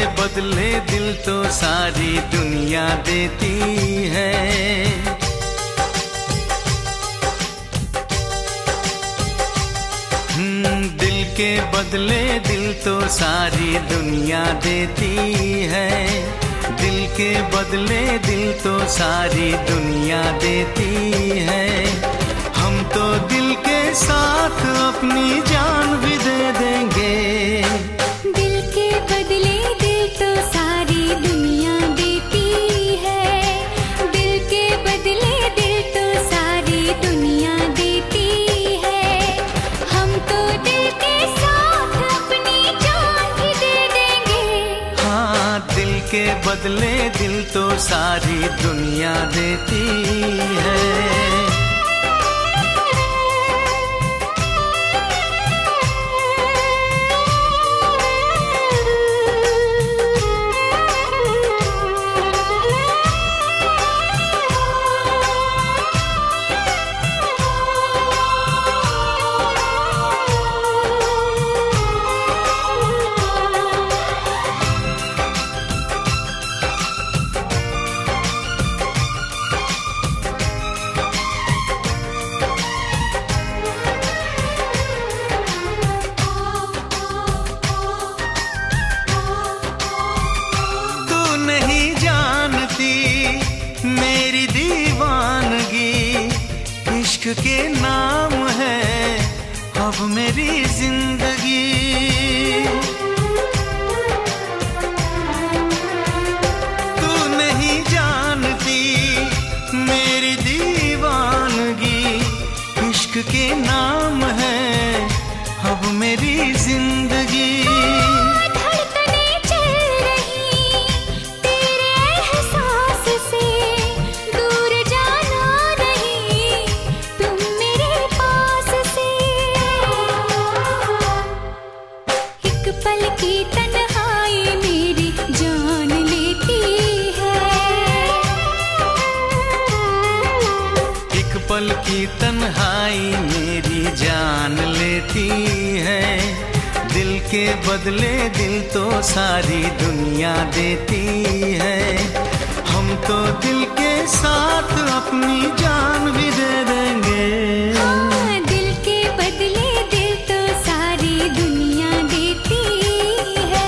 बदले दिल तो सारी दुनिया देती है। दिल के बदले दिल तो सारी दुनिया देती है। दिल के बदले दिल तो सारी दुनिया देती है। हम तो दिल के साथ अपनी जान भी दे देंगे। दिल के बदले दिल तो सारी दुनिया देती है। दिल के बदले दिल तो सारी दुनिया देती है। हम तो दिल के साथ अपनी जान भी दे देंगे। हाँ, दिल के बदले दिल तो सारी दुनिया देती है। मेरी दीवानगी इश्क के नाम है अब मेरी जिंदगी। तू नहीं जानती मेरी दीवानगी इश्क के नाम है अब मेरी जिंदगी। पल की तन्हाई मेरी जान लेती है। दिल के बदले दिल तो सारी दुनिया देती है। हम तो दिल के साथ अपनी जान भी दे देंगे। हाँ, दिल के बदले दिल तो सारी दुनिया देती है।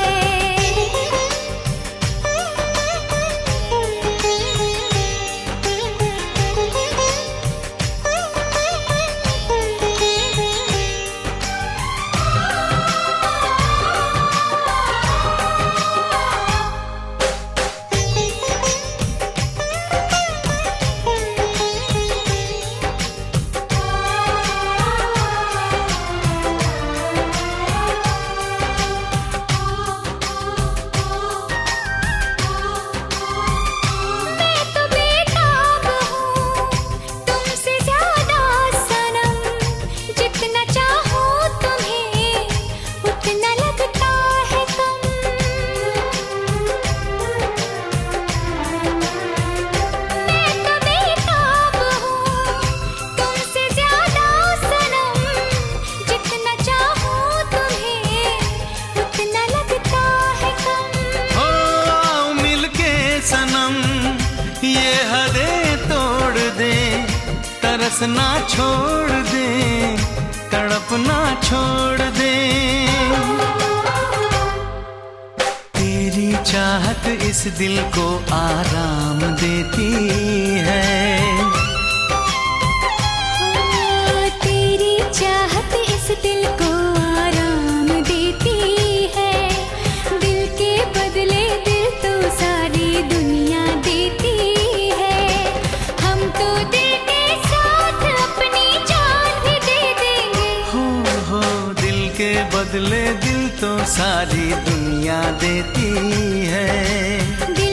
ये हदें तोड़ दे, तरसना छोड़ दे, तड़पना छोड़ दे। तेरी चाहत इस दिल को आराम देती है। तेरी चाहत इस दिल को आराम देती है। दिल के बदले दिल तो सारी दुनिया देती है। हम तो दिल के साथ अपनी जान भी दे देंगे। हो दिल के बदले दिल तो सारी दुनिया देती है।